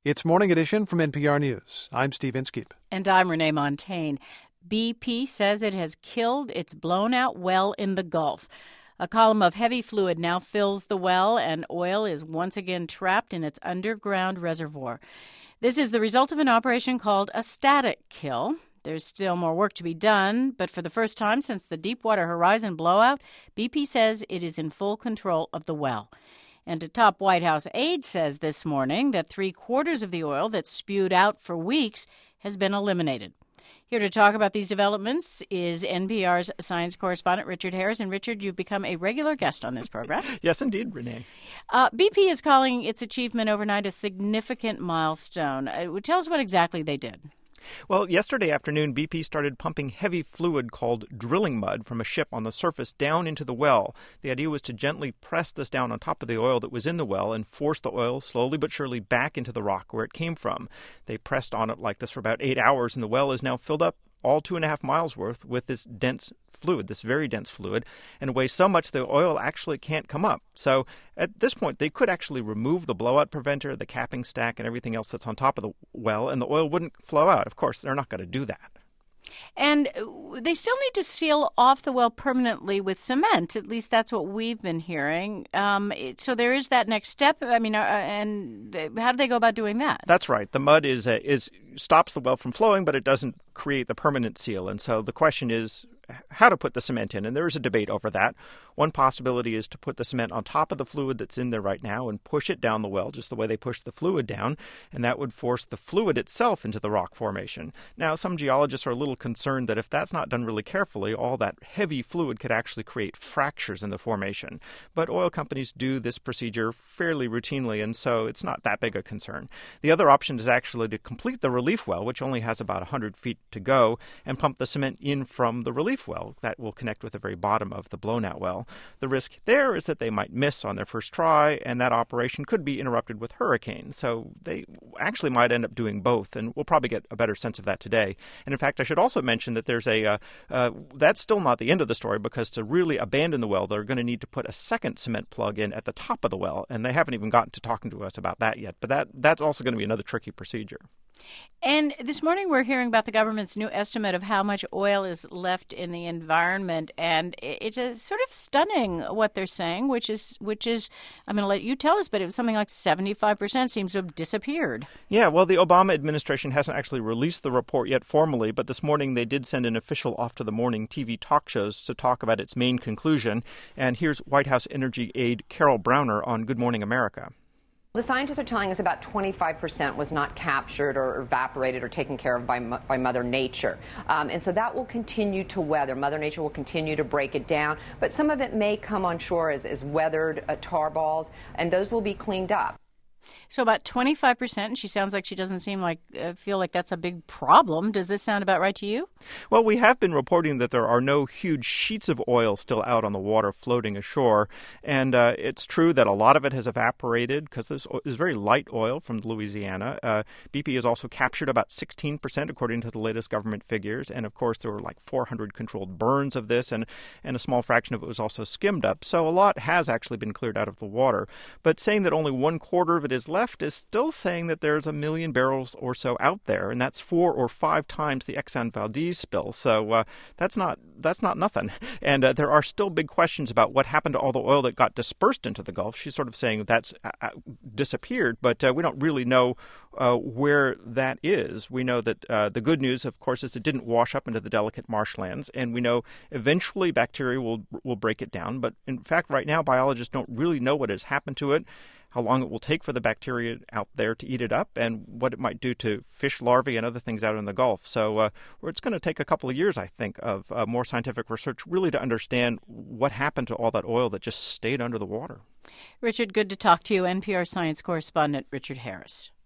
It's Morning Edition from NPR News. I'm Steve Inskeep. And I'm Renee Montagne. BP says it has killed its blown-out well in the Gulf. A column of heavy fluid now fills the well, and oil is once again trapped in its underground reservoir. This is the result of an operation called a static kill. There's still more work to be done, but for the first time since the Deepwater Horizon blowout, BP says it is in full control of the well. And a top White House aide says this morning that 3/4 of the oil that's spewed out for weeks has been eliminated. Here to talk about these developments is NPR's science correspondent Richard Harris. And Richard, you've become a regular guest on this program. Yes, indeed, Renee. BP is calling its achievement overnight a significant milestone. Tell us what exactly they did. Well, yesterday afternoon, BP started pumping heavy fluid called drilling mud from a ship on the surface down into the well. The idea was to gently press this down on top of the oil that was in the well and force the oil slowly but surely back into the rock where it came from. They pressed on it like this for about 8 hours, and the well is now filled up all 2.5 miles worth with this dense fluid, this very dense fluid, and weighs so much the oil actually can't come up. So at this point, they could actually remove the blowout preventer, the capping stack, and everything else that's on top of the well, and the oil wouldn't flow out. Of course, they're not going to do that. And they still need to seal off the well permanently with cement. At least that's what we've been hearing. So there is that next step. I mean, and how do they go about doing that? That's right. The mud stops the well from flowing, but it doesn't create the permanent seal. And so the question is how to put the cement in, and there is a debate over that. One possibility is to put the cement on top of the fluid that's in there right now and push it down the well just the way they push the fluid down, and that would force the fluid itself into the rock formation. Now, some geologists are a little concerned that if that's not done really carefully, all that heavy fluid could actually create fractures in the formation. But oil companies do this procedure fairly routinely, and so it's not that big a concern. The other option is actually to complete the relief well, which only has about 100 feet to go, and pump the cement in from the relief well. That will connect with the very bottom of the blown-out well. The risk there is that they might miss on their first try, and that operation could be interrupted with hurricane. So they actually might end up doing both, and we'll probably get a better sense of that today. And in fact, I should also mention that there's that's still not the end of the story, because to really abandon the well, they're going to need to put a second cement plug in at the top of the well, and they haven't even gotten to talking to us about that yet. But that's also going to be another tricky procedure. And this morning we're hearing about the government's new estimate of how much oil is left in the environment, and it is sort of stunning what they're saying, which is I'm going to let you tell us, but it was something like 75% seems to have disappeared. Yeah, well, the Obama administration hasn't actually released the report yet formally, but this morning they did send an official off to the morning TV talk shows to talk about its main conclusion. And here's White House energy aide Carol Browner on Good Morning America. The scientists are telling us about 25% was not captured or evaporated or taken care of by Mother Nature. And so that will continue to weather. Mother Nature will continue to break it down. But some of it may come on shore as weathered tar balls, and those will be cleaned up. So about 25%, and she sounds like she doesn't feel like that's a big problem. Does this sound about right to you? Well, we have been reporting that there are no huge sheets of oil still out on the water floating ashore. And it's true that a lot of it has evaporated because this is very light oil from Louisiana. BP has also captured about 16%, according to the latest government figures. And, of course, there were like 400 controlled burns of this, and a small fraction of it was also skimmed up. So a lot has actually been cleared out of the water. But saying that only 1/4 of it is left is still saying that there's 1 million barrels or so out there, and that's 4 or 5 times the Exxon Valdez spill. So that's not nothing. And there are still big questions about what happened to all the oil that got dispersed into the Gulf. She's sort of saying that's disappeared, but we don't really know where that is. We know that the good news, of course, is it didn't wash up into the delicate marshlands, and we know eventually bacteria will break it down. But in fact, right now, biologists don't really know what has happened to it, how long it will take for the bacteria out there to eat it up, and what it might do to fish larvae and other things out in the Gulf. So it's going to take a couple of years, I think, of more scientific research really to understand what happened to all that oil that just stayed under the water. Richard, good to talk to you. NPR science correspondent Richard Harris.